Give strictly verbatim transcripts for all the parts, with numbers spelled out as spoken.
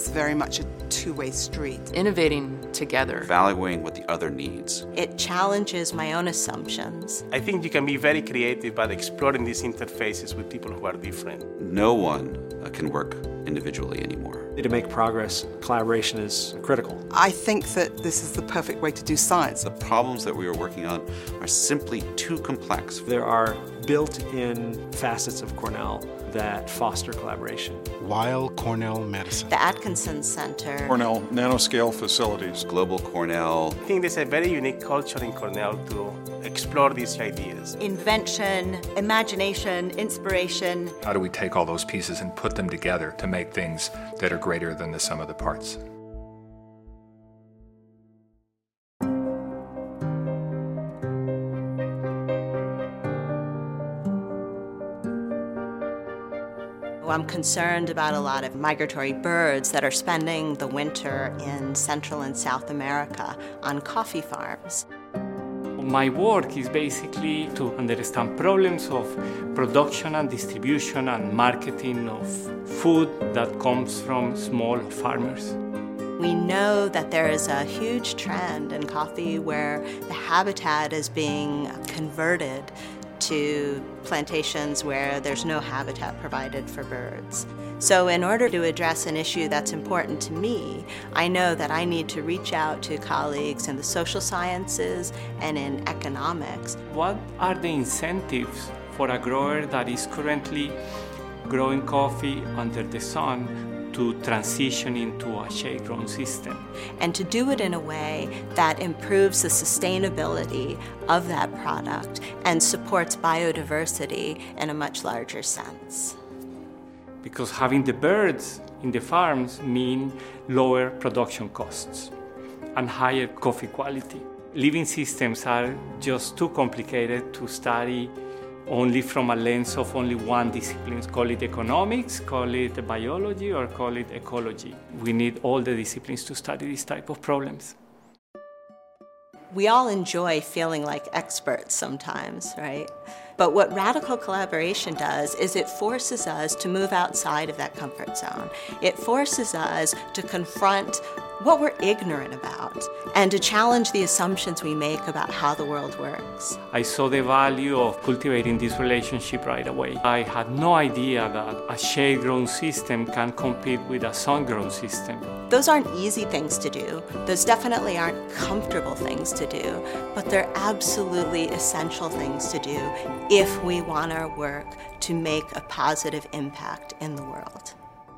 very much a two-way street. Innovating together. Evaluating what the other needs. It challenges my own assumptions. I think you can be very creative by exploring these interfaces with people who are different. No one uh, can work individually anymore. To make progress, collaboration is critical. I think that this is the perfect way to do science. The problems that we are working on are simply too complex. There are built-in facets of Cornell that foster collaboration. Weill Cornell Medicine. The Atkinson Center. Cornell Nanoscale Facilities. Global Cornell. I think there's a very unique culture in Cornell to explore these ideas. Invention, imagination, inspiration. How do we take all those pieces and put them together to make things that are greater than the sum of the parts? I'm concerned about a lot of migratory birds that are spending the winter in Central and South America on coffee farms. My work is basically to understand problems of production and distribution and marketing of food that comes from small farmers. We know that there is a huge trend in coffee where the habitat is being converted to plantations where there's no habitat provided for birds. So in order to address an issue that's important to me, I know that I need to reach out to colleagues in the social sciences and in economics. What are the incentives for a grower that is currently growing coffee under the sun to transition into a shade-grown system? And to do it in a way that improves the sustainability of that product and supports biodiversity in a much larger sense. Because having the birds in the farms mean lower production costs and higher coffee quality. Living systems are just too complicated to study only from a lens of only one discipline. Call it economics, call it biology, or call it ecology. We need all the disciplines to study these type of problems. We all enjoy feeling like experts sometimes, right? But what radical collaboration does is it forces us to move outside of that comfort zone. It forces us to confront what we're ignorant about and to challenge the assumptions we make about how the world works. I saw the value of cultivating this relationship right away. I had no idea that a shade-grown system can compete with a sun-grown system. Those aren't easy things to do. Those definitely aren't comfortable things to do, but they're absolutely essential things to do if we want our work to make a positive impact in the world.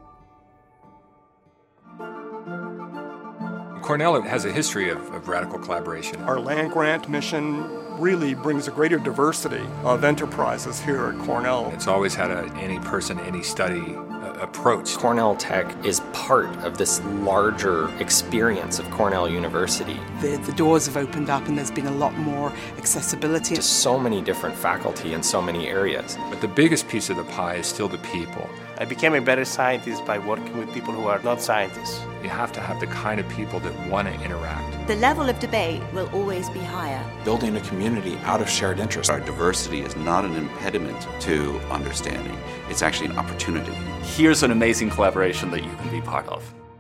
Cornell has a history of, of radical collaboration. Our land-grant mission really brings a greater diversity of enterprises here at Cornell. It's always had a any person, any study uh, approach. Cornell Tech is part of this larger experience of Cornell University. The, the doors have opened up and there's been a lot more accessibility. To so many different faculty in so many areas. But the biggest piece of the pie is still the people. I became a better scientist by working with people who are not scientists. You have to have the kind of people that want to interact. The level of debate will always be higher. Building a community out of shared interests. Our diversity is not an impediment to understanding. It's actually an opportunity. Here's an amazing collaboration that you can be part of.